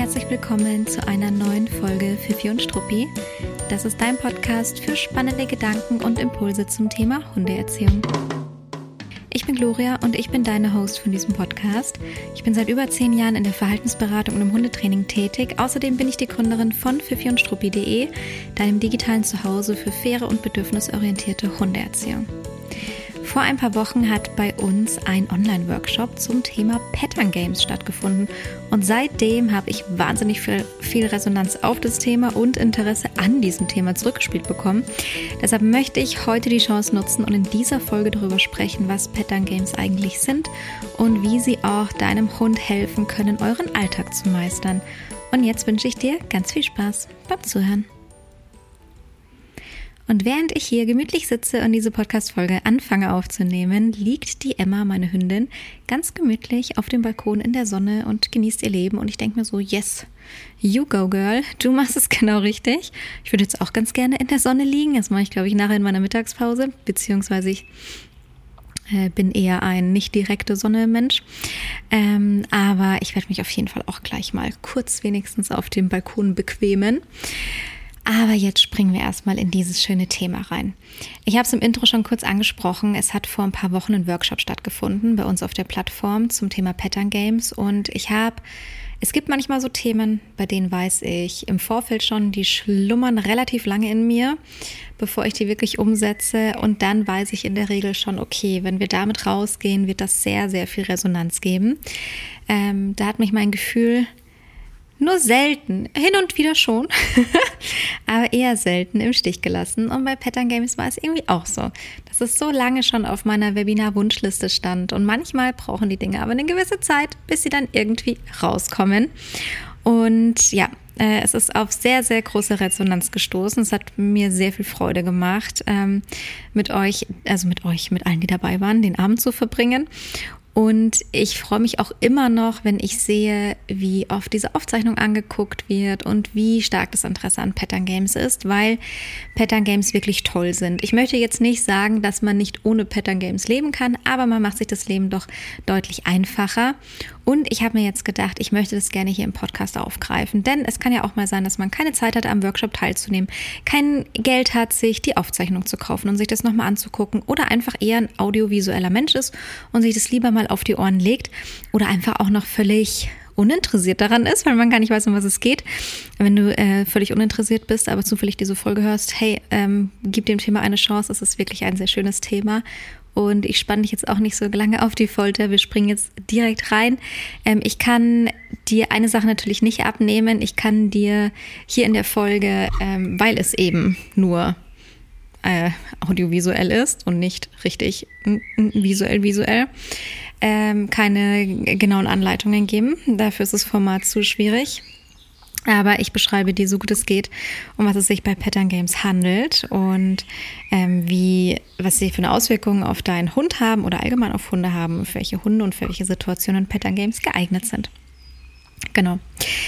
herzlich willkommen zu einer neuen Folge Fifi und Struppi. Das ist dein Podcast für spannende Gedanken und Impulse zum Thema Hundeerziehung. Ich bin Gloria und ich bin deine Host von diesem Podcast. Ich bin seit über 10 Jahren in der Verhaltensberatung und im Hundetraining tätig. Außerdem bin ich die Gründerin von fifiundstruppi.de, deinem digitalen Zuhause für faire und bedürfnisorientierte Hundeerziehung. Vor ein paar Wochen hat bei uns ein Online-Workshop zum Thema Pattern Games stattgefunden und seitdem habe ich wahnsinnig viel Resonanz auf das Thema und Interesse an diesem Thema zurückgespielt bekommen. Deshalb möchte ich heute die Chance nutzen und in dieser Folge darüber sprechen, was Pattern Games eigentlich sind und wie sie auch deinem Hund helfen können, euren Alltag zu meistern. Und jetzt wünsche ich dir ganz viel Spaß beim Zuhören. Und während ich hier gemütlich sitze und diese Podcast-Folge anfange aufzunehmen, liegt die Emma, meine Hündin, ganz gemütlich auf dem Balkon in der Sonne und genießt ihr Leben. Und ich denke mir so, yes, you go girl, du machst es genau richtig. Ich würde jetzt auch ganz gerne in der Sonne liegen. Das mache ich, glaube ich, nachher in meiner Mittagspause, beziehungsweise ich bin eher ein nicht direkte Sonne-Mensch. Aber ich werde mich auf jeden Fall auch gleich mal kurz wenigstens auf dem Balkon bequemen. Aber jetzt springen wir erstmal in dieses schöne Thema rein. Ich habe es im Intro schon kurz angesprochen. Es hat vor ein paar Wochen ein Workshop stattgefunden bei uns auf der Plattform zum Thema Pattern Games. Und es gibt manchmal so Themen, bei denen weiß ich im Vorfeld schon, die schlummern relativ lange in mir, bevor ich die wirklich umsetze. Und dann weiß ich in der Regel schon, okay, wenn wir damit rausgehen, wird das sehr, sehr viel Resonanz geben. Da hat mich mein Gefühl nur selten, hin und wieder schon, aber eher selten im Stich gelassen. Und bei Pattern Games war es irgendwie auch so, dass es so lange schon auf meiner Webinar-Wunschliste stand. Und manchmal brauchen die Dinge aber eine gewisse Zeit, bis sie dann irgendwie rauskommen. Und ja, es ist auf sehr, sehr große Resonanz gestoßen. Es hat mir sehr viel Freude gemacht, mit allen, die dabei waren, den Abend zu verbringen. Und ich freue mich auch immer noch, wenn ich sehe, wie oft diese Aufzeichnung angeguckt wird und wie stark das Interesse an Pattern Games ist, weil Pattern Games wirklich toll sind. Ich möchte jetzt nicht sagen, dass man nicht ohne Pattern Games leben kann, aber man macht sich das Leben doch deutlich einfacher. Und ich habe mir jetzt gedacht, ich möchte das gerne hier im Podcast aufgreifen, denn es kann ja auch mal sein, dass man keine Zeit hat, am Workshop teilzunehmen, kein Geld hat, sich die Aufzeichnung zu kaufen und sich das nochmal anzugucken oder einfach eher ein audiovisueller Mensch ist und sich das lieber mal auf die Ohren legt oder einfach auch noch völlig uninteressiert daran ist, weil man gar nicht weiß, um was es geht. Wenn du völlig uninteressiert bist, aber zufällig diese Folge hörst, hey, gib dem Thema eine Chance, es ist wirklich ein sehr schönes Thema. Und ich spanne dich jetzt auch nicht so lange auf die Folter. Wir springen jetzt direkt rein. Ich kann dir eine Sache natürlich nicht abnehmen. Ich kann dir hier in der Folge, weil es eben nur audiovisuell ist und nicht richtig visuell, keine genauen Anleitungen geben. Dafür ist das Format zu schwierig. Aber ich beschreibe dir, so gut es geht, um was es sich bei Pattern Games handelt und was sie für eine Auswirkung auf deinen Hund haben oder allgemein auf Hunde haben, für welche Hunde und für welche Situationen Pattern Games geeignet sind. Genau.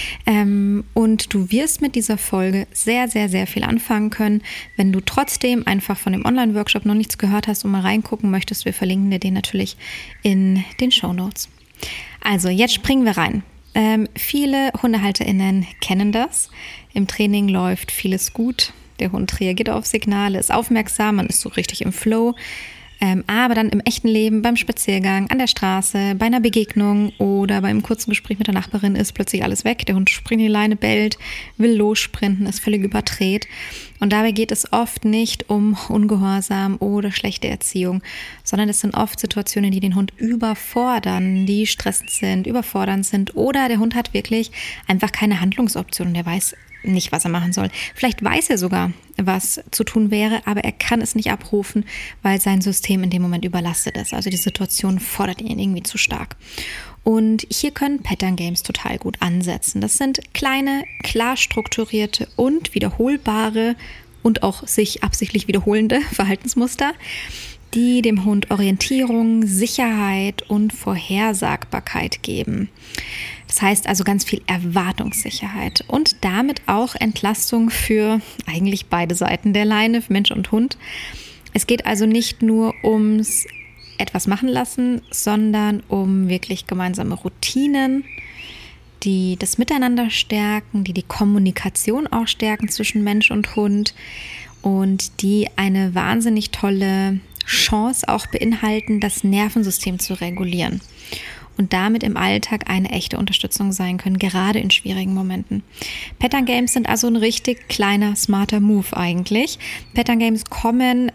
Und du wirst mit dieser Folge sehr, sehr, sehr viel anfangen können. Wenn du trotzdem einfach von dem Online-Workshop noch nichts gehört hast und mal reingucken möchtest, wir verlinken dir den natürlich in den Shownotes. Also, jetzt springen wir rein. Viele HundehalterInnen kennen das. Im Training läuft vieles gut. Der Hund reagiert auf Signale, ist aufmerksam, man ist so richtig im Flow. Aber dann im echten Leben, beim Spaziergang, an der Straße, bei einer Begegnung oder beim kurzen Gespräch mit der Nachbarin ist plötzlich alles weg. Der Hund springt in die Leine, bellt, will lossprinten, ist völlig überdreht. Und dabei geht es oft nicht um Ungehorsam oder schlechte Erziehung, sondern es sind oft Situationen, die den Hund überfordern, die stressend sind, überfordernd sind oder der Hund hat wirklich einfach keine Handlungsoption. Der weiß nicht, was er machen soll. Vielleicht weiß er sogar, was zu tun wäre, aber er kann es nicht abrufen, weil sein System in dem Moment überlastet ist. Also die Situation fordert ihn irgendwie zu stark. Und hier können Pattern Games total gut ansetzen. Das sind kleine, klar strukturierte und wiederholbare und auch sich absichtlich wiederholende Verhaltensmuster, die dem Hund Orientierung, Sicherheit und Vorhersagbarkeit geben. Das heißt also ganz viel Erwartungssicherheit und damit auch Entlastung für eigentlich beide Seiten der Leine, für Mensch und Hund. Es geht also nicht nur ums etwas machen lassen, sondern um wirklich gemeinsame Routinen, die das Miteinander stärken, die Kommunikation auch stärken zwischen Mensch und Hund und die eine wahnsinnig tolle Chance auch beinhalten, das Nervensystem zu regulieren und damit im Alltag eine echte Unterstützung sein können, gerade in schwierigen Momenten. Pattern Games sind also ein richtig kleiner, smarter Move eigentlich. Pattern Games kommen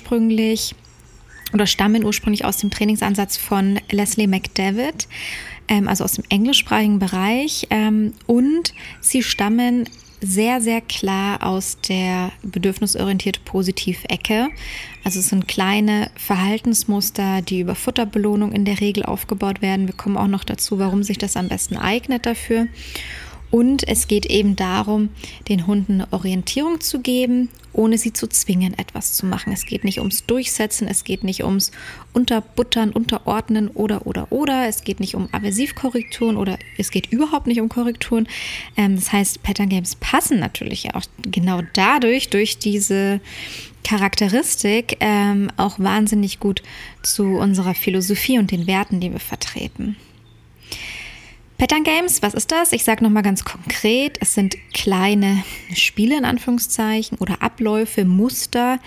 stammen ursprünglich aus dem Trainingsansatz von Leslie McDevitt, also aus dem englischsprachigen Bereich, und sie stammen sehr, sehr klar aus der bedürfnisorientierte Positiv-Ecke. Also es sind kleine Verhaltensmuster, die über Futterbelohnung in der Regel aufgebaut werden. Wir kommen auch noch dazu, warum sich das am besten eignet dafür. Und es geht eben darum, den Hunden eine Orientierung zu geben, ohne sie zu zwingen, etwas zu machen. Es geht nicht ums Durchsetzen, es geht nicht ums Unterbuttern, Unterordnen oder. Es geht nicht um Aversivkorrekturen oder es geht überhaupt nicht um Korrekturen. Das heißt, Pattern Games passen natürlich auch genau dadurch, durch diese Charakteristik, auch wahnsinnig gut zu unserer Philosophie und den Werten, die wir vertreten. Pattern Games, was ist das? Ich sage nochmal ganz konkret, es sind kleine Spiele in Anführungszeichen oder Abläufe, Muster,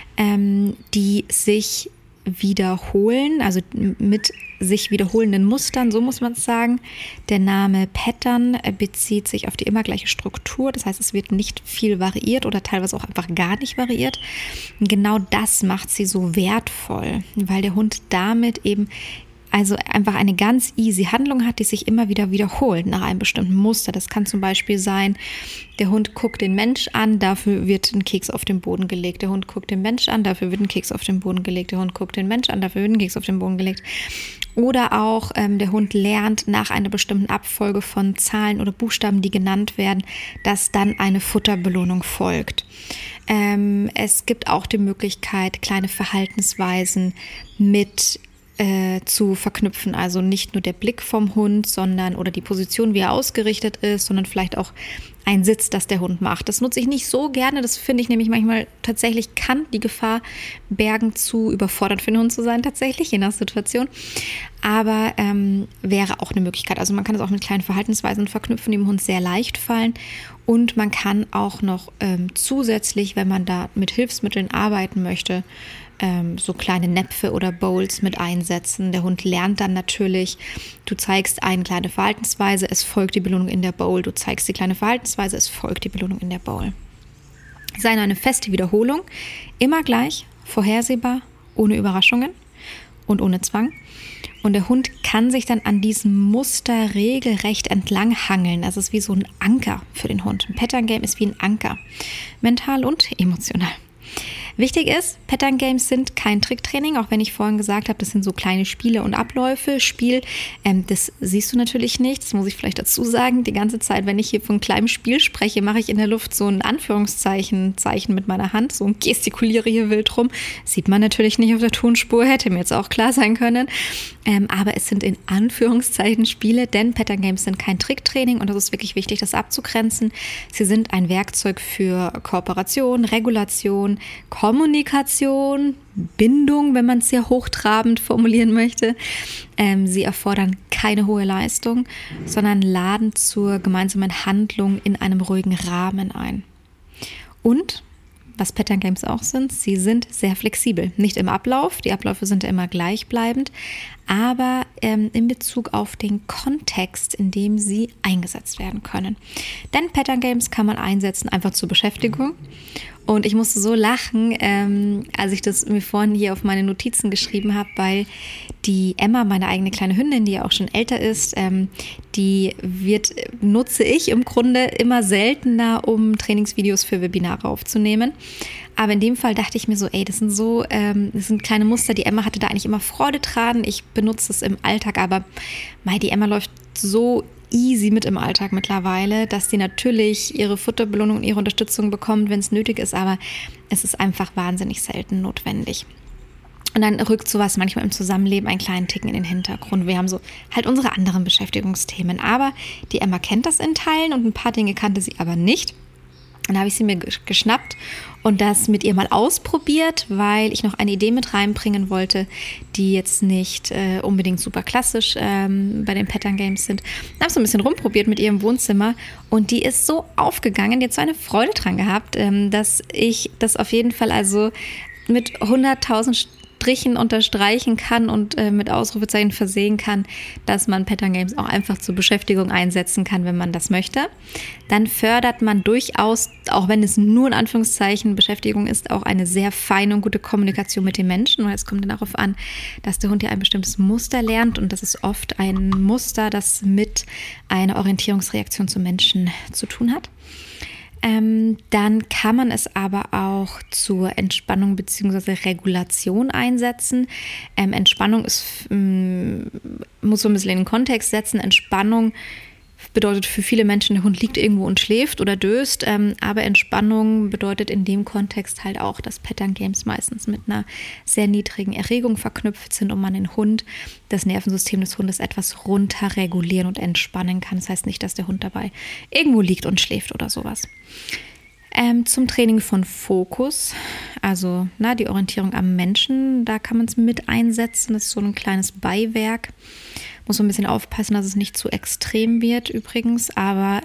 die sich wiederholen, also mit sich wiederholenden Mustern, so muss man es sagen. Der Name Pattern bezieht sich auf die immer gleiche Struktur, das heißt, es wird nicht viel variiert oder teilweise auch einfach gar nicht variiert. Und genau das macht sie so wertvoll, weil der Hund damit eben also einfach eine ganz easy Handlung hat, die sich immer wieder wiederholt nach einem bestimmten Muster. Das kann zum Beispiel sein, der Hund guckt den Mensch an, dafür wird ein Keks auf den Boden gelegt. Der Hund guckt den Mensch an, dafür wird ein Keks auf den Boden gelegt. Der Hund guckt den Mensch an, dafür wird ein Keks auf den Boden gelegt. Oder auch der Hund lernt nach einer bestimmten Abfolge von Zahlen oder Buchstaben, die genannt werden, dass dann eine Futterbelohnung folgt. Es gibt auch die Möglichkeit, kleine Verhaltensweisen mit zu verknüpfen, also nicht nur der Blick vom Hund, sondern oder die Position, wie er ausgerichtet ist, sondern vielleicht auch ein Sitz, das der Hund macht. Das nutze ich nicht so gerne, das finde ich nämlich manchmal tatsächlich, kann die Gefahr bergen, zu überfordert für den Hund zu sein, tatsächlich, je nach Situation, aber wäre auch eine Möglichkeit. Also man kann es auch mit kleinen Verhaltensweisen verknüpfen, die dem Hund sehr leicht fallen und man kann auch noch zusätzlich, wenn man da mit Hilfsmitteln arbeiten möchte, so kleine Näpfe oder Bowls mit einsetzen. Der Hund lernt dann natürlich, du zeigst eine kleine Verhaltensweise, es folgt die Belohnung in der Bowl. Du zeigst die kleine Verhaltensweise, es folgt die Belohnung in der Bowl. Sei eine feste Wiederholung, immer gleich, vorhersehbar, ohne Überraschungen und ohne Zwang. Und der Hund kann sich dann an diesem Muster regelrecht entlang hangeln. Das ist wie so ein Anker für den Hund. Ein Pattern Game ist wie ein Anker, mental und emotional. Wichtig ist, Pattern Games sind kein Tricktraining, auch wenn ich vorhin gesagt habe, das sind so kleine Spiele und Abläufe. Spiel, das siehst du natürlich nicht, das muss ich vielleicht dazu sagen. Die ganze Zeit, wenn ich hier von kleinem Spiel spreche, mache ich in der Luft so ein Anführungszeichen mit meiner Hand, so ein gestikuliere hier wild rum. Sieht man natürlich nicht auf der Tonspur, hätte mir jetzt auch klar sein können. Aber es sind in Anführungszeichen Spiele, denn Pattern Games sind kein Tricktraining und das ist wirklich wichtig, das abzugrenzen. Sie sind ein Werkzeug für Kooperation, Regulation, Kommunikation, Bindung, wenn man es sehr hochtrabend formulieren möchte. Sie erfordern keine hohe Leistung, sondern laden zur gemeinsamen Handlung in einem ruhigen Rahmen ein. Und was Pattern Games auch sind, sie sind sehr flexibel. Nicht im Ablauf, die Abläufe sind immer gleichbleibend, aber in Bezug auf den Kontext, in dem sie eingesetzt werden können. Denn Pattern Games kann man einsetzen einfach zur Beschäftigung. Und ich musste so lachen, als ich das mir vorhin hier auf meine Notizen geschrieben habe, weil die Emma, meine eigene kleine Hündin, die ja auch schon älter ist, die nutze ich im Grunde immer seltener, um Trainingsvideos für Webinare aufzunehmen. Aber in dem Fall dachte ich mir so, das sind kleine Muster, die Emma hatte da eigentlich immer Freude dran. Ich benutze es im Alltag, aber die Emma läuft so easy mit im Alltag mittlerweile, dass die natürlich ihre Futterbelohnung und ihre Unterstützung bekommt, wenn es nötig ist, aber es ist einfach wahnsinnig selten notwendig. Und dann rückt sowas manchmal im Zusammenleben einen kleinen Ticken in den Hintergrund. Wir haben so halt unsere anderen Beschäftigungsthemen, aber die Emma kennt das in Teilen und ein paar Dinge kannte sie aber nicht. Dann habe ich sie mir geschnappt und das mit ihr mal ausprobiert, weil ich noch eine Idee mit reinbringen wollte, die jetzt nicht unbedingt super klassisch bei den Pattern Games sind. Ich habe so ein bisschen rumprobiert mit ihr im Wohnzimmer und die ist so aufgegangen, die hat so eine Freude dran gehabt, dass ich das auf jeden Fall also mit 100.000 Strichen unterstreichen kann und mit Ausrufezeichen versehen kann, dass man Pattern Games auch einfach zur Beschäftigung einsetzen kann, wenn man das möchte. Dann fördert man durchaus, auch wenn es nur in Anführungszeichen Beschäftigung ist, auch eine sehr feine und gute Kommunikation mit den Menschen. Und es kommt dann darauf an, dass der Hund ja ein bestimmtes Muster lernt und das ist oft ein Muster, das mit einer Orientierungsreaktion zum Menschen zu tun hat. Dann kann man es aber auch zur Entspannung bzw. Regulation einsetzen. Entspannung muss so ein bisschen in den Kontext setzen. Entspannung bedeutet für viele Menschen, der Hund liegt irgendwo und schläft oder döst. Aber Entspannung bedeutet in dem Kontext halt auch, dass Pattern Games meistens mit einer sehr niedrigen Erregung verknüpft sind und man den Hund, das Nervensystem des Hundes etwas runter regulieren und entspannen kann. Das heißt nicht, dass der Hund dabei irgendwo liegt und schläft oder sowas. Zum Training von Fokus, also die Orientierung am Menschen, da kann man es mit einsetzen. Das ist so ein kleines Beiwerk. Muss so ein bisschen aufpassen, dass es nicht zu extrem wird übrigens, aber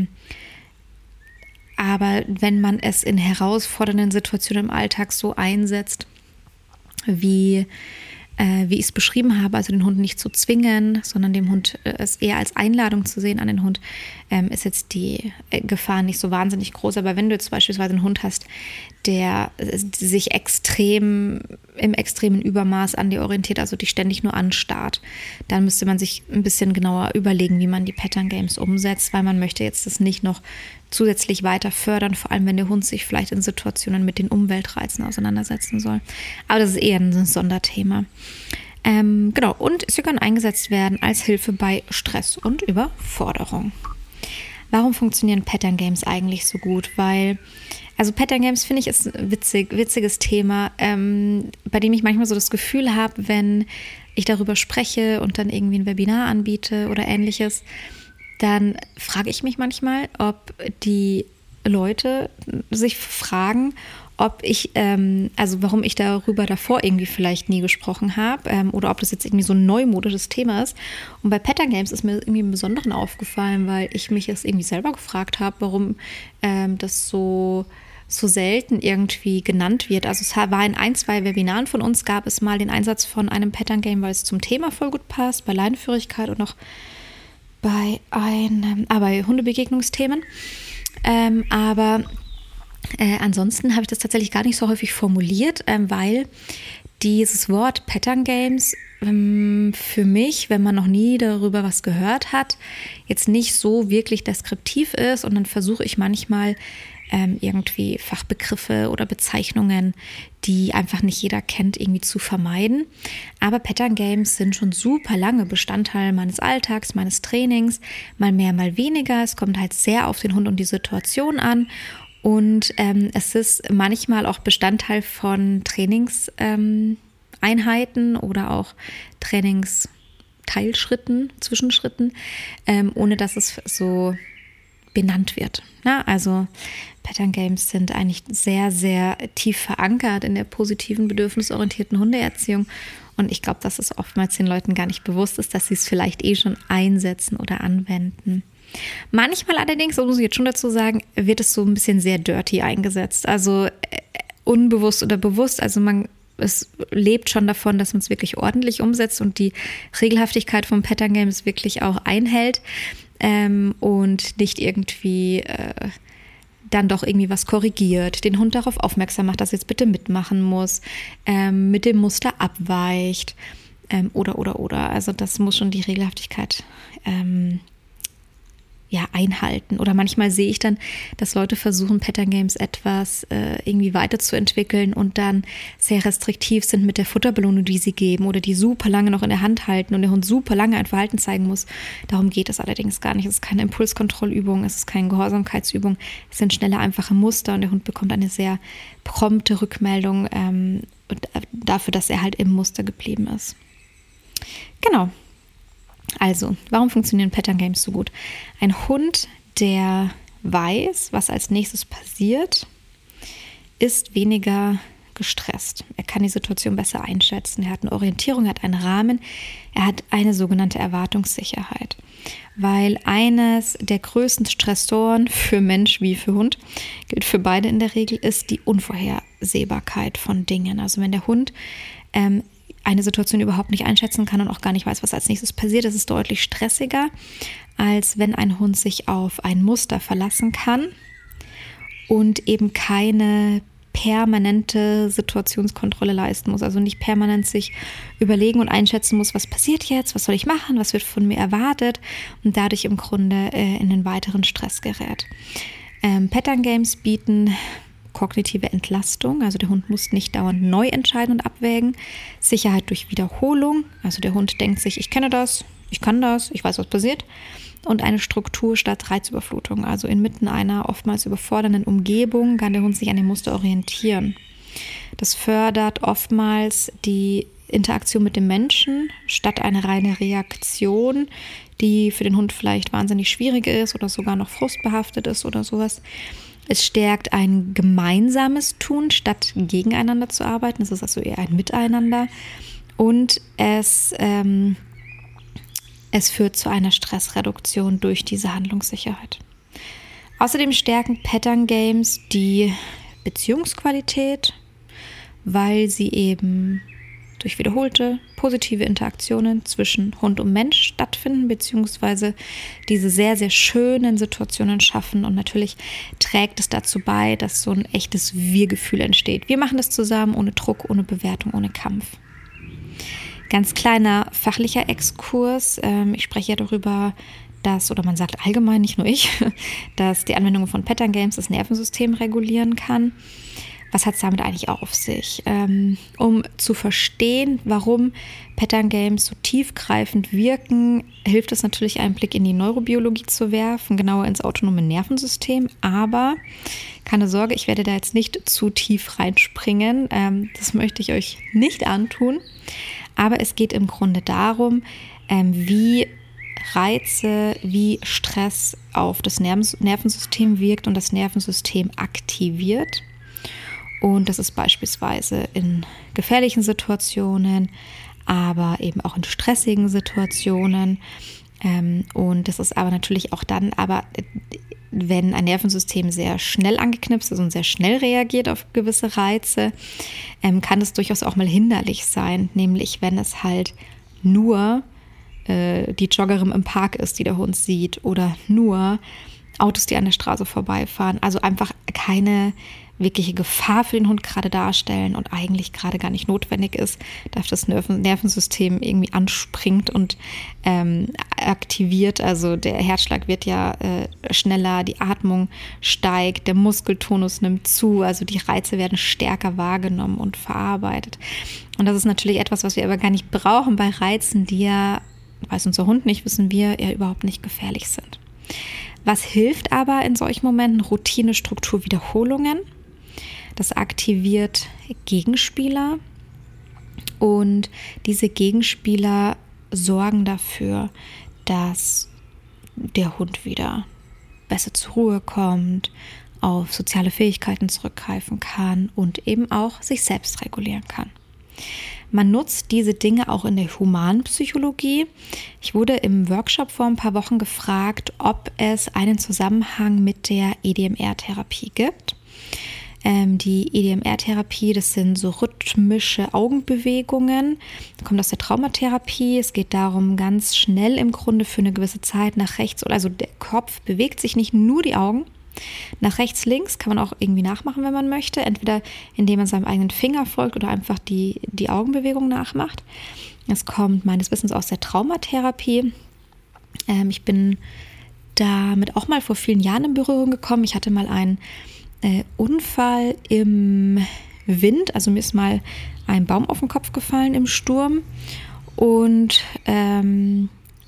wenn man es in herausfordernden Situationen im Alltag so einsetzt, wie ich es beschrieben habe, also den Hund nicht zu zwingen, sondern dem Hund es eher als Einladung zu sehen an den Hund, ist jetzt die Gefahr nicht so wahnsinnig groß. Aber wenn du jetzt beispielsweise einen Hund hast, der sich im extremen Übermaß an dir orientiert, also dich ständig nur anstarrt, dann müsste man sich ein bisschen genauer überlegen, wie man die Pattern Games umsetzt, weil man möchte jetzt das nicht noch zusätzlich weiter fördern, vor allem wenn der Hund sich vielleicht in Situationen mit den Umweltreizen auseinandersetzen soll. Aber das ist eher ein Sonderthema. Genau, und sie können eingesetzt werden als Hilfe bei Stress und Überforderung. Warum funktionieren Pattern Games eigentlich so gut? Weil, also Pattern Games finde ich ist ein witziges Thema, bei dem ich manchmal so das Gefühl habe, wenn ich darüber spreche und dann irgendwie ein Webinar anbiete oder ähnliches, dann frage ich mich manchmal, ob die Leute sich fragen, warum ich darüber davor irgendwie vielleicht nie gesprochen habe oder ob das jetzt irgendwie so ein neumodisches Thema ist. Und bei Pattern Games ist mir irgendwie im Besonderen aufgefallen, weil ich mich jetzt irgendwie selber gefragt habe, warum das so selten irgendwie genannt wird. Also es war in 2 Webinaren von uns, gab es mal den Einsatz von einem Pattern Game, weil es zum Thema voll gut passt, bei Leinenführigkeit und noch bei Hundebegegnungsthemen. Ansonsten habe ich das tatsächlich gar nicht so häufig formuliert, weil dieses Wort Pattern Games für mich, wenn man noch nie darüber was gehört hat, jetzt nicht so wirklich deskriptiv ist und dann versuche ich manchmal irgendwie Fachbegriffe oder Bezeichnungen, die einfach nicht jeder kennt, irgendwie zu vermeiden. Aber Pattern Games sind schon super lange Bestandteil meines Alltags, meines Trainings, mal mehr, mal weniger. Es kommt halt sehr auf den Hund und die Situation an. Und es ist manchmal auch Bestandteil von Trainingseinheiten oder auch Trainingsteilschritten, Zwischenschritten, ohne dass es so benannt wird. Also Pattern Games sind eigentlich sehr, sehr tief verankert in der positiven, bedürfnisorientierten Hundeerziehung. Und ich glaube, dass es oftmals den Leuten gar nicht bewusst ist, dass sie es vielleicht schon einsetzen oder anwenden. Manchmal allerdings, das muss ich jetzt schon dazu sagen, wird es so ein bisschen sehr dirty eingesetzt. Also unbewusst oder bewusst. Also es lebt schon davon, dass man es wirklich ordentlich umsetzt und die Regelhaftigkeit vom Pattern Games wirklich auch einhält und nicht irgendwie dann doch irgendwie was korrigiert, den Hund darauf aufmerksam macht, dass er jetzt bitte mitmachen muss, mit dem Muster abweicht oder. Also das muss schon die Regelhaftigkeit einhalten. Oder manchmal sehe ich dann, dass Leute versuchen, Pattern Games etwas irgendwie weiterzuentwickeln und dann sehr restriktiv sind mit der Futterbelohnung, die sie geben oder die super lange noch in der Hand halten und der Hund super lange ein Verhalten zeigen muss. Darum geht es allerdings gar nicht. Es ist keine Impulskontrollübung, es ist keine Gehorsamkeitsübung. Es sind schnelle, einfache Muster und der Hund bekommt eine sehr prompte Rückmeldung dafür, dass er halt im Muster geblieben ist. Genau. Also, warum funktionieren Pattern Games so gut? Ein Hund, der weiß, was als nächstes passiert, ist weniger gestresst. Er kann die Situation besser einschätzen. Er hat eine Orientierung, er hat einen Rahmen, er hat eine sogenannte Erwartungssicherheit. Weil eines der größten Stressoren für Mensch wie für Hund, gilt für beide in der Regel, ist die Unvorhersehbarkeit von Dingen. Also wenn der Hund eine Situation überhaupt nicht einschätzen kann und auch gar nicht weiß, was als nächstes passiert, ist es deutlich stressiger, als wenn ein Hund sich auf ein Muster verlassen kann und eben keine permanente Situationskontrolle leisten muss, also nicht permanent sich überlegen und einschätzen muss, was passiert jetzt, was soll ich machen, was wird von mir erwartet und dadurch im Grunde in den weiteren Stress gerät. Pattern Games bieten kognitive Entlastung, also der Hund muss nicht dauernd neu entscheiden und abwägen, Sicherheit durch Wiederholung, also der Hund denkt sich, ich kenne das, ich kann das, ich weiß, was passiert, und eine Struktur statt Reizüberflutung. Also inmitten einer oftmals überfordernden Umgebung kann der Hund sich an dem Muster orientieren. Das fördert oftmals die Interaktion mit dem Menschen statt eine reine Reaktion, die für den Hund vielleicht wahnsinnig schwierig ist oder sogar noch frustbehaftet ist oder sowas. Es stärkt ein gemeinsames Tun, statt gegeneinander zu arbeiten. Es ist also eher ein Miteinander. Und es führt zu einer Stressreduktion durch diese Handlungssicherheit. Außerdem stärken Pattern Games die Beziehungsqualität, weil sie eben durch wiederholte positive Interaktionen zwischen Hund und Mensch stattfinden, beziehungsweise diese sehr, sehr schönen Situationen schaffen. Und natürlich trägt es dazu bei, dass so ein echtes Wir-Gefühl entsteht. Wir machen das zusammen, ohne Druck, ohne Bewertung, ohne Kampf. Ganz kleiner fachlicher Exkurs. Ich spreche ja darüber, dass, oder man sagt allgemein, nicht nur ich, dass die Anwendung von Pattern Games das Nervensystem regulieren kann. Was hat es damit eigentlich auf sich? Um zu verstehen, warum Pattern Games so tiefgreifend wirken, hilft es natürlich, einen Blick in die Neurobiologie zu werfen, genauer ins autonome Nervensystem. Aber keine Sorge, ich werde da jetzt nicht zu tief reinspringen. Das möchte ich euch nicht antun. Aber es geht im Grunde darum, wie Reize, wie Stress auf das Nervensystem wirkt und das Nervensystem aktiviert. Und das ist beispielsweise in gefährlichen Situationen, aber eben auch in stressigen Situationen. Und das ist aber natürlich auch dann, wenn ein Nervensystem sehr schnell angeknipst ist und sehr schnell reagiert auf gewisse Reize, kann es durchaus auch mal hinderlich sein, nämlich wenn es halt nur die Joggerin im Park ist, die der Hund sieht, oder nur Autos, die an der Straße vorbeifahren. Also einfach keine wirkliche Gefahr für den Hund gerade darstellen und eigentlich gerade gar nicht notwendig ist, dass das Nervensystem irgendwie anspringt und aktiviert. Also der Herzschlag wird ja schneller, die Atmung steigt, der Muskeltonus nimmt zu, also die Reize werden stärker wahrgenommen und verarbeitet. Und das ist natürlich etwas, was wir aber gar nicht brauchen bei Reizen, die ja, weiß unser Hund nicht, wissen wir, ja überhaupt nicht gefährlich sind. Was hilft aber in solchen Momenten? Routine, Struktur, Wiederholungen. Das aktiviert Gegenspieler und diese Gegenspieler sorgen dafür, dass der Hund wieder besser zur Ruhe kommt, auf soziale Fähigkeiten zurückgreifen kann und eben auch sich selbst regulieren kann. Man nutzt diese Dinge auch in der Humanpsychologie. Ich wurde im Workshop vor ein paar Wochen gefragt, ob es einen Zusammenhang mit der EDMR-Therapie gibt. Die EDMR-Therapie, das sind so rhythmische Augenbewegungen, kommt aus der Traumatherapie. Es geht darum, ganz schnell im Grunde für eine gewisse Zeit nach rechts, also der Kopf bewegt sich nicht, nur die Augen. Nach rechts, links kann man auch irgendwie nachmachen, wenn man möchte. Entweder indem man seinem eigenen Finger folgt oder einfach die Augenbewegung nachmacht. Das kommt meines Wissens aus der Traumatherapie. Ich bin damit auch mal vor vielen Jahren in Berührung gekommen. Ich hatte mal einen Unfall im Wind. Also mir ist mal ein Baum auf den Kopf gefallen im Sturm. Und dann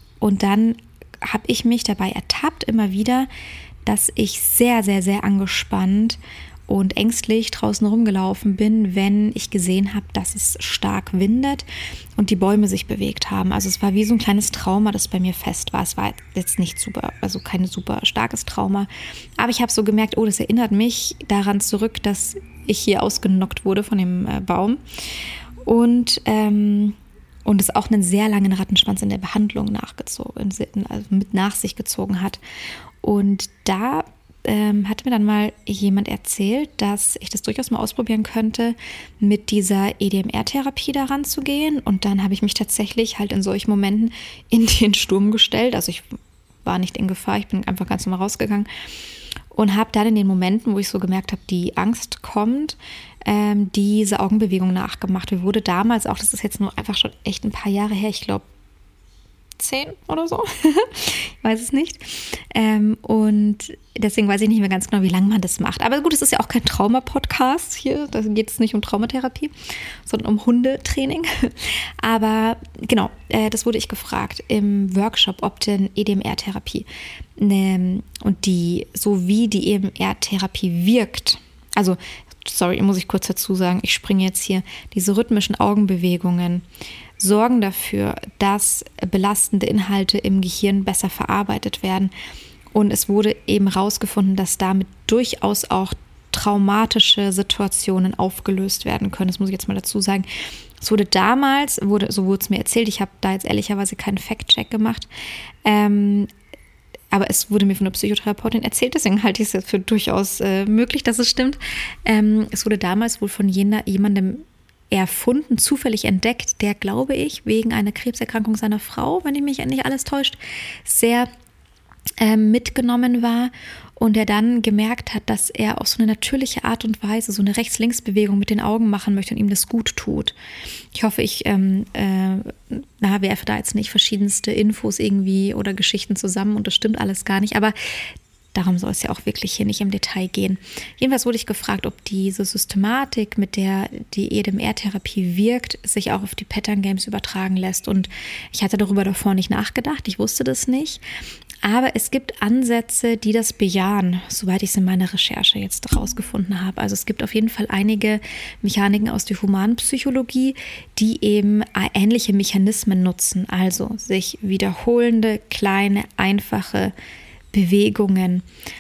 habe ich mich dabei ertappt, immer wieder, dass ich sehr, sehr, sehr angespannt und ängstlich draußen rumgelaufen bin, wenn ich gesehen habe, dass es stark windet und die Bäume sich bewegt haben. Also es war wie so ein kleines Trauma, das bei mir fest war. Es war jetzt nicht super, also kein super starkes Trauma. Aber ich habe so gemerkt, oh, das erinnert mich daran zurück, dass ich hier ausgenockt wurde von dem Baum. Und es auch einen sehr langen Rattenschwanz in der Behandlung also mit nach sich gezogen hat. Und da hatte mir dann mal jemand erzählt, dass ich das durchaus mal ausprobieren könnte, mit dieser EDMR-Therapie daran zu gehen. Und dann habe ich mich tatsächlich halt in solchen Momenten in den Sturm gestellt. Also ich war nicht in Gefahr, ich bin einfach ganz normal rausgegangen und habe dann in den Momenten, wo ich so gemerkt habe, die Angst kommt, diese Augenbewegung nachgemacht. Mir wurde damals auch, das ist jetzt nur einfach schon echt ein paar Jahre her, ich glaube 10 oder so, ich weiß es nicht. Und deswegen weiß ich nicht mehr ganz genau, wie lange man das macht. Aber gut, es ist ja auch kein Trauma-Podcast hier, da geht es nicht um Traumatherapie, sondern um Hundetraining. Aber genau, das wurde ich gefragt im Workshop, ob denn EDMR-Therapie und so wie die EDMR-Therapie wirkt, also sorry, muss ich kurz dazu sagen, ich springe jetzt hier, diese rhythmischen Augenbewegungen sorgen dafür, dass belastende Inhalte im Gehirn besser verarbeitet werden. Und es wurde eben herausgefunden, dass damit durchaus auch traumatische Situationen aufgelöst werden können. Das muss ich jetzt mal dazu sagen. Es wurde damals, so wurde es mir erzählt, ich habe da jetzt ehrlicherweise keinen Fact-Check gemacht, aber es wurde mir von einer Psychotherapeutin erzählt, deswegen halte ich es jetzt für durchaus möglich, dass es stimmt. Es wurde damals wohl von jemandem erfunden, zufällig entdeckt, der, glaube ich, wegen einer Krebserkrankung seiner Frau, wenn ich mich nicht alles täuscht, sehr mitgenommen war und der dann gemerkt hat, dass er auf so eine natürliche Art und Weise so eine Rechts-Links-Bewegung mit den Augen machen möchte und ihm das gut tut. Ich hoffe, ich werfe da jetzt nicht verschiedenste Infos irgendwie oder Geschichten zusammen und das stimmt alles gar nicht, aber darum soll es ja auch wirklich hier nicht im Detail gehen. Jedenfalls wurde ich gefragt, ob diese Systematik, mit der die EDMR-Therapie wirkt, sich auch auf die Pattern Games übertragen lässt. Und ich hatte darüber davor nicht nachgedacht, ich wusste das nicht. Aber es gibt Ansätze, die das bejahen, soweit ich es in meiner Recherche jetzt herausgefunden habe. Also es gibt auf jeden Fall einige Mechaniken aus der Humanpsychologie, die eben ähnliche Mechanismen nutzen. Also sich wiederholende, kleine, einfache Bewegungen,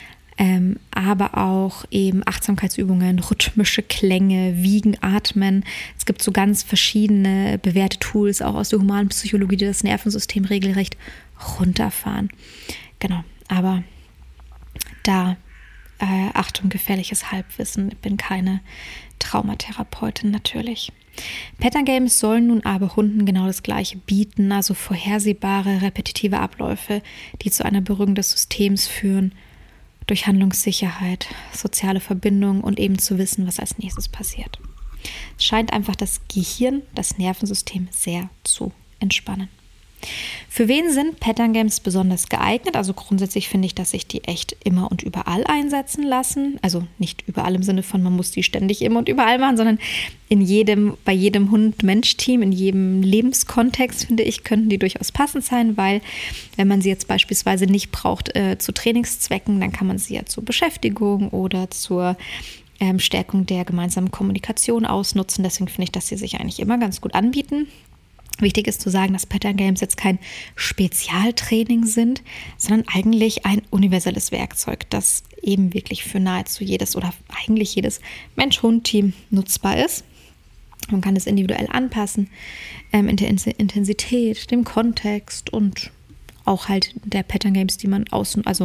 aber auch eben Achtsamkeitsübungen, rhythmische Klänge, Wiegen, Atmen. Es gibt so ganz verschiedene bewährte Tools, auch aus der Humanpsychologie, die das Nervensystem regelrecht runterfahren. Genau, aber da, Achtung, gefährliches Halbwissen, ich bin keine Traumatherapeutin natürlich. Pattern Games sollen nun aber Hunden genau das Gleiche bieten, also vorhersehbare, repetitive Abläufe, die zu einer Beruhigung des Systems führen, durch Handlungssicherheit, soziale Verbindung und eben zu wissen, was als nächstes passiert. Es scheint einfach das Gehirn, das Nervensystem sehr zu entspannen. Für wen sind Pattern Games besonders geeignet? Also grundsätzlich finde ich, dass sich die echt immer und überall einsetzen lassen. Also nicht überall im Sinne von, man muss die ständig immer und überall machen, sondern bei jedem Hund-Mensch-Team, in jedem Lebenskontext, finde ich, könnten die durchaus passend sein, weil wenn man sie jetzt beispielsweise nicht braucht zu Trainingszwecken, dann kann man sie ja zur Beschäftigung oder zur Stärkung der gemeinsamen Kommunikation ausnutzen. Deswegen finde ich, dass sie sich eigentlich immer ganz gut anbieten. Wichtig ist zu sagen, dass Pattern Games jetzt kein Spezialtraining sind, sondern eigentlich ein universelles Werkzeug, das eben wirklich für nahezu jedes oder eigentlich jedes Mensch-Hund-Team nutzbar ist. Man kann es individuell anpassen, in der Intensität, dem Kontext und auch halt der Pattern Games, die man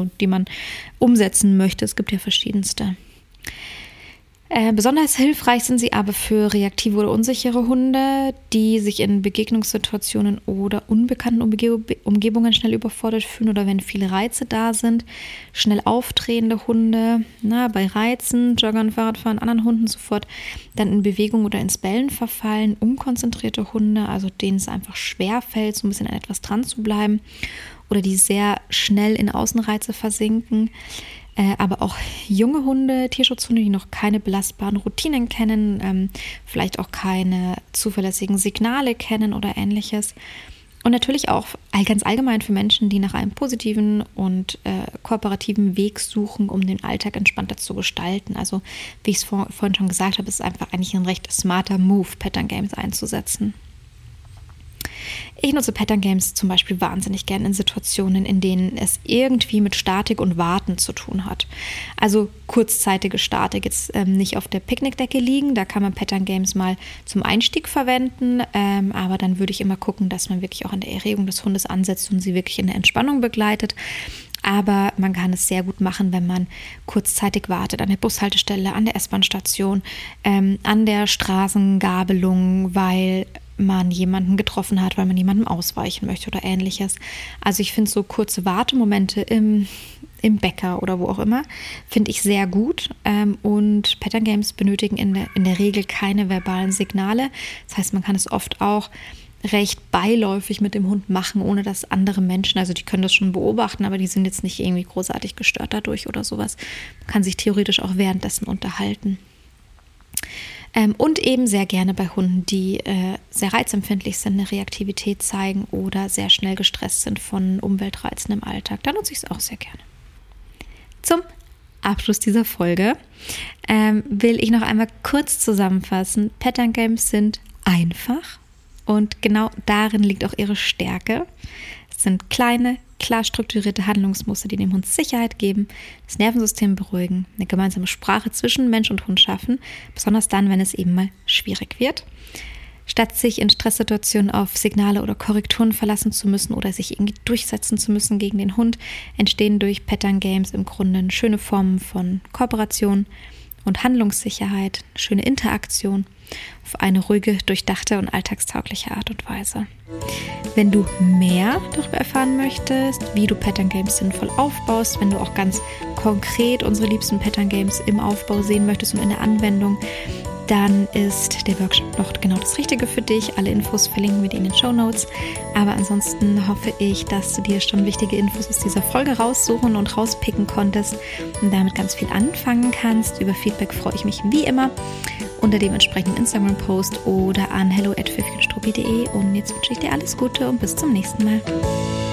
umsetzen möchte. Es gibt ja verschiedenste. Besonders hilfreich sind sie aber für reaktive oder unsichere Hunde, die sich in Begegnungssituationen oder unbekannten Umgebungen schnell überfordert fühlen oder wenn viele Reize da sind. Schnell aufdrehende Hunde, bei Reizen, Joggern, Fahrradfahren, anderen Hunden sofort dann in Bewegung oder ins Bellen verfallen. Unkonzentrierte Hunde, also denen es einfach schwer fällt, so ein bisschen an etwas dran zu bleiben oder die sehr schnell in Außenreize versinken. Aber auch junge Hunde, Tierschutzhunde, die noch keine belastbaren Routinen kennen, vielleicht auch keine zuverlässigen Signale kennen oder ähnliches. Und natürlich auch ganz allgemein für Menschen, die nach einem positiven und kooperativen Weg suchen, um den Alltag entspannter zu gestalten. Also wie ich es vorhin schon gesagt habe, ist es einfach eigentlich ein recht smarter Move, Pattern Games einzusetzen. Ich nutze Pattern Games zum Beispiel wahnsinnig gern in Situationen, in denen es irgendwie mit Statik und Warten zu tun hat. Also kurzzeitige Statik, jetzt nicht auf der Picknickdecke liegen, da kann man Pattern Games mal zum Einstieg verwenden, aber dann würde ich immer gucken, dass man wirklich auch an der Erregung des Hundes ansetzt und sie wirklich in der Entspannung begleitet. Aber man kann es sehr gut machen, wenn man kurzzeitig wartet, an der Bushaltestelle, an der S-Bahn-Station, an der Straßengabelung, weil man jemanden getroffen hat, weil man jemandem ausweichen möchte oder ähnliches. Also ich finde so kurze Wartemomente im Bäcker oder wo auch immer, finde ich sehr gut. Und Pattern Games benötigen in der Regel keine verbalen Signale. Das heißt, man kann es oft auch recht beiläufig mit dem Hund machen, ohne dass andere Menschen, also die können das schon beobachten, aber die sind jetzt nicht irgendwie großartig gestört dadurch oder sowas. Man kann sich theoretisch auch währenddessen unterhalten. Und eben sehr gerne bei Hunden, die sehr reizempfindlich sind, eine Reaktivität zeigen oder sehr schnell gestresst sind von Umweltreizen im Alltag. Da nutze ich es auch sehr gerne. Zum Abschluss dieser Folge will ich noch einmal kurz zusammenfassen. Pattern Games sind einfach und genau darin liegt auch ihre Stärke. Es sind kleine, klar strukturierte Handlungsmuster, die dem Hund Sicherheit geben, das Nervensystem beruhigen, eine gemeinsame Sprache zwischen Mensch und Hund schaffen, besonders dann, wenn es eben mal schwierig wird. Statt sich in Stresssituationen auf Signale oder Korrekturen verlassen zu müssen oder sich irgendwie durchsetzen zu müssen gegen den Hund, entstehen durch Pattern Games im Grunde schöne Formen von Kooperation und Handlungssicherheit, schöne Interaktion auf eine ruhige, durchdachte und alltagstaugliche Art und Weise. Wenn du mehr darüber erfahren möchtest, wie du Pattern Games sinnvoll aufbaust, wenn du auch ganz konkret unsere liebsten Pattern Games im Aufbau sehen möchtest und in der Anwendung, dann ist der Workshop noch genau das Richtige für dich. Alle Infos verlinken wir dir in den Shownotes. Aber ansonsten hoffe ich, dass du dir schon wichtige Infos aus dieser Folge raussuchen und rauspicken konntest und damit ganz viel anfangen kannst. Über Feedback freue ich mich wie immer unter dem entsprechenden Instagram-Post oder an hello@pfiffchenstruppi.de. Und jetzt wünsche ich dir alles Gute und bis zum nächsten Mal.